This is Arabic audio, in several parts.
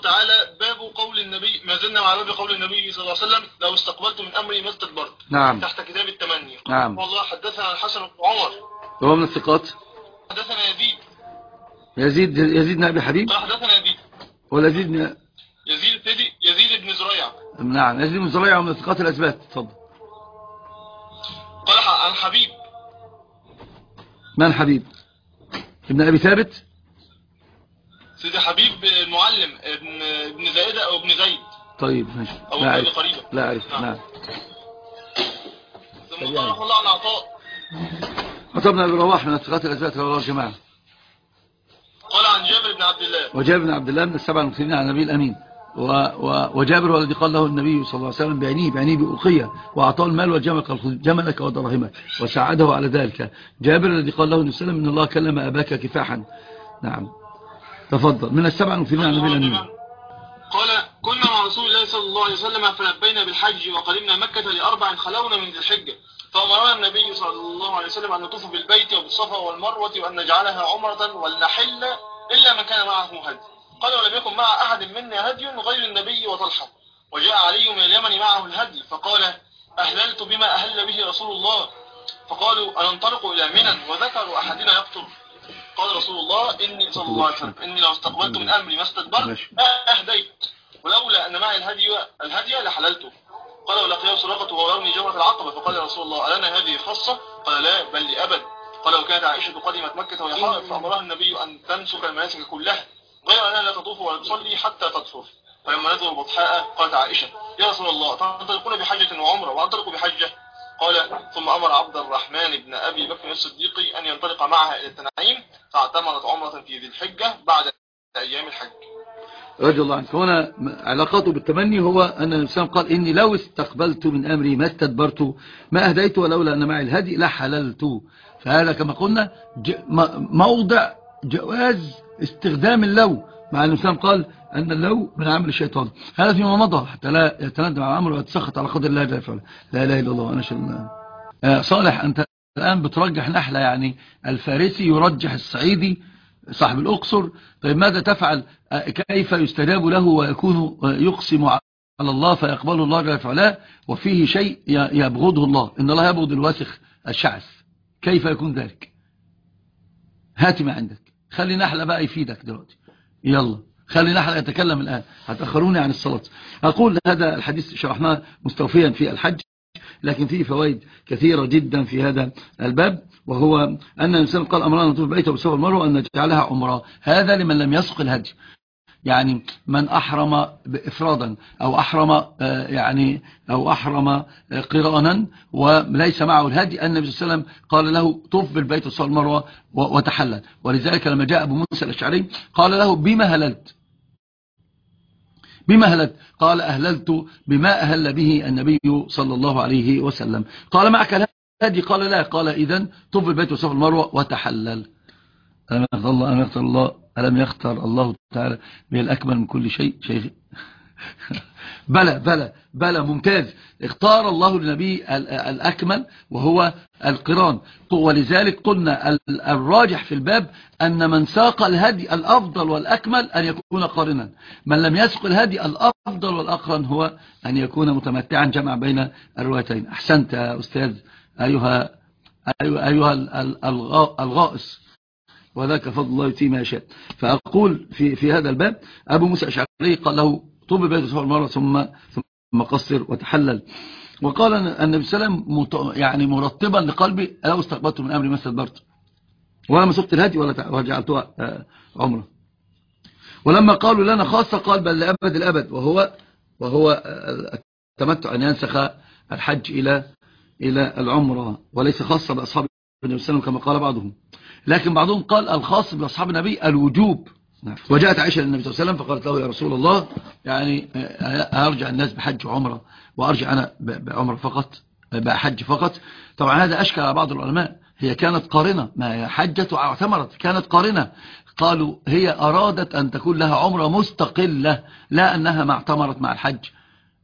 تعالى باب قول النبي، ما زلنا مع باب قول النبي صلى الله عليه وسلم لو استقبلت من أمري ما استدبرت. نعم. تحت كتاب التمني. نعم. والله حدثنا الحسن بن عمر وهو من الثقات. حدثنا يزيد بن أبي حبيب. قال حدثنا يزيد ولا يزيد بن زريع. نعم، يزيد بن زريع من الثقات الأثبات. اتفضل. قال عن حبيب. من حبيب؟ ابن أبي ثابت. سيدي حبيب المعلم ابن زائدة أو ابن زيد. طيب ماشي. أو لا ابن أعرف. قريبة. لا أعرف. نعم. ثم قال رحمه الله عن عطاء. عطاء بن أبي رواح من الثقات الأثبات رواه الجماعة. قال عن جابر بن عبد الله. وجابر بن عبد الله من السبع المكثرين على النبي الأمين. وجابر هو الذي قال له النبي صلى الله عليه وسلم بعينيه بأخية وأعطاه المال والجمل، قال خذ جملك ودرهمك، وساعده على ذلك. جابر الذي قال له النبي صلى الله عليه وسلم إن الله كلم أباك كفاحا. نعم. تفضل. من السبع المكثرين على النبي الأمين. قال كنا مع رسول الله صلى الله عليه وسلم فلبينا بالحج وقدمنا مكة لأربع خلونا من ذي الحجة، فأمرنا النبي صلى الله عليه وسلم أن نطوف بالبيت وبالصفا والمروة وأن نجعلها عمرة ولنحل إلا من كان معه هدي. قال ولم يكن مع أحد منا هدي غير النبي وطلحة، وجاء علي من اليمن معه الهدي فقال أهللت بما أهل به رسول الله، فقالوا أننطلق إلى منى وذكر أحدنا يقتل. قال رسول الله إني صلى الله عليه وسلم إني لو استقبلت من أمري ما استدبرت ما أهديت، ولولا أن معي الهدي لحللته. قال ولقيه سراقة وهو يرمي جمرة العقبة، فقال يا رسول الله ألنا هذه خاصة؟ قال لا بل لأبد. قال وكانت عائشة قدمت مكة وهي حائض فأمرها النبي أن تمسك المناسك كلها غير أنها لا تطوف ولا تصلي حتى تطهر. فلما نزلوا بطحاء قالت عائشة يا رسول الله تنطلقون بحجة وعمرة وأنطلق بحجة؟ قال ثم أمر عبد الرحمن بن أبي بكر الصديق أن ينطلق معها إلى التنعيم، فاعتمرت عمرة في ذي الحجة بعد أيام الحج. رضي الله عنه. هنا علاقته بالتمني هو أن الإنسان قال إني لو استقبلت من أمري ما استدبرت ما أهديت ولولا أن معي الهدي لحللت. فهذا كما قلنا موضع جواز استخدام اللو، مع الإنسان قال أن اللو من عمل الشيطان. هذا فيما مضى حتى لا يتندم على عمله ويتسخط على قدر الله جل وعلا. لا إله إلا الله. أنا شلنا. صالح أنت الآن بترجح نحلة، يعني الفارسي يرجح الصعيدي صاحب الأقصر. طيب ماذا تفعل؟ كيف يستجاب له ويكون يقسم على الله فيقبله الله جل وعلا وفيه شيء يبغضه الله؟ إن الله يبغض الواسخ الشعث. كيف يكون ذلك؟ هات ما عندك. خلي نحلة بقى يفيدك دلوقتي. يلا خلي نحلة يتكلم الآن، هتأخروني عن الصلاة. أقول هذا الحديث شرحناه مستوفيا في الحج، لكن فيه فوائد كثيرة جدا في هذا الباب، وهو أن الإنسان قال أمرنا نطوف البيت وبالصفا والمروة وأن نجعلها عمرة. هذا لمن لم يسق الهدي، يعني من أحرم إفرادا أو أحرم أو أحرم قرانا وليس معه الهدي. النبي صلى الله عليه وسلم قال له طوف بالبيت والصفا والمروة وتحلل. ولذلك لما جاء أبو موسى الأشعري قال له بما هللت؟ قال أهللت بما أهل به النبي صلى الله عليه وسلم. قال معك الهدي؟ قال لا. قال إذن طوف بالبيت والصفا والمروة وتحلل. ألم يختار الله تعالى به الأكمل من كل شيء؟ بلى ممتاز. اختار الله للنبي الأكمل وهو القران. ولذلك قلنا الراجح في الباب أن من ساق الهدي الأفضل والأكمل أن يكون قارنا. من لم يسق الهدي الأفضل والأقرن هو أن يكون متمتعا، جمع بين الروايتين. أحسنت يا أستاذ أيها الغائص، وذاك فضل الله يؤتيه ما يشاء. فأقول في هذا الباب أبو موسى الأشعري قال له طوف بالبيت والصفا والمروة ثم قصر وتحلل. وقال النبي صلى الله عليه وسلم يعني مرتبا لقلبي لو استقبلت من أمري ما استدبرت ولا مسقت الهدي ولا جعلتها عمره. ولما قالوا لنا خاصة قال بل لأبد الأبد، وهو التمتع أن ينسخ الحج إلى العمرة، وليس خاصة بأصحاب النبي صلى الله عليه وسلم كما قال بعضهم. لكن بعضهم قال الخاص بأصحاب النبي الوجوب. وجاءت عائشة للنبي صلى الله عليه وسلم فقالت له يا رسول الله يعني أرجع الناس بحج وعمرة وأرجع أنا بعمرة فقط بحج فقط؟ طبعا هذا أشكل على بعض العلماء. هي كانت قارنة، ما هي حجة واعتمرت، كانت قارنة. قالوا هي أرادت أن تكون لها عمرة مستقلة، لا أنها ما اعتمرت مع الحج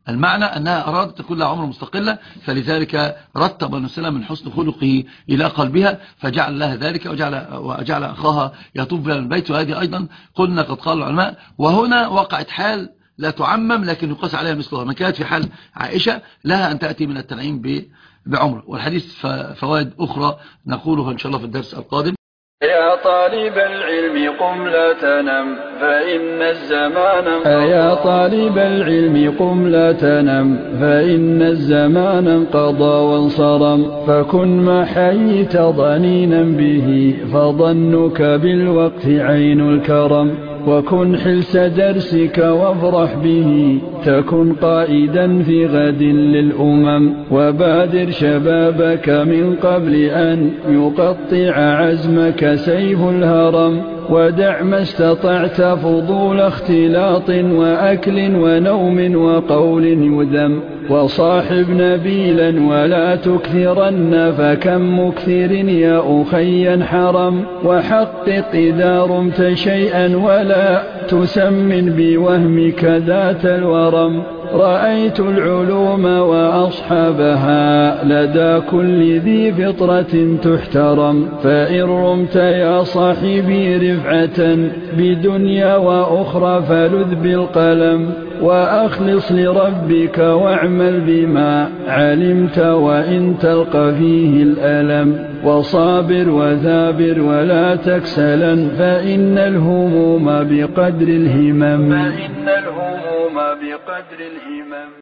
المعنى أنها أرادت تكون لها عمر مستقلة، فلذلك رتب النبي صلى الله عليه وسلم من حسن خلقه إلى قلبها فجعل لها ذلك وجعل أخاها يطوف بها البيت. وهذه أيضا قلنا قد قال العلماء، وهنا وقعت حال لا تعمم لكن يقاس عليها مثلها، ما كانت في حال عائشة لها أن تأتي من التنعيم بعمر. والحديث فوائد أخرى نقولها إن شاء الله في الدرس القادم. يا طالب العلم قم لا تنم فإن الزمان يا طالب العلم قم لا تنم فإن الزمان انقضى وانصرم، فكن ما حييت ضنينا به فظنك بالوقت عين الكرم، وكن حلس درسك وافرح به تكن قائدا في غد للأمم، وبادر شبابك من قبل أن يقطع عزمك سيف الهرم، ودع ما استطعت فضول اختلاط وأكل ونوم وقول يذم، وصاحب نبيلا ولا تكثرن فكم مكثر يا أخي حرم، وحقق إذا رمت شيئا ولا تسمن بوهمك ذات الورم، رأيت العلوم وأصحابها لدى كل ذي فطرة تحترم، فإن رمت يا صاحبي رفعة بدنيا وأخرى فلذ بالقلم، وأخلص لربك واعمل بما علمت وإن تلقى فيه الألم، وصابر وثابر ولا تكسلا فإن الهموم بقدر الهمم.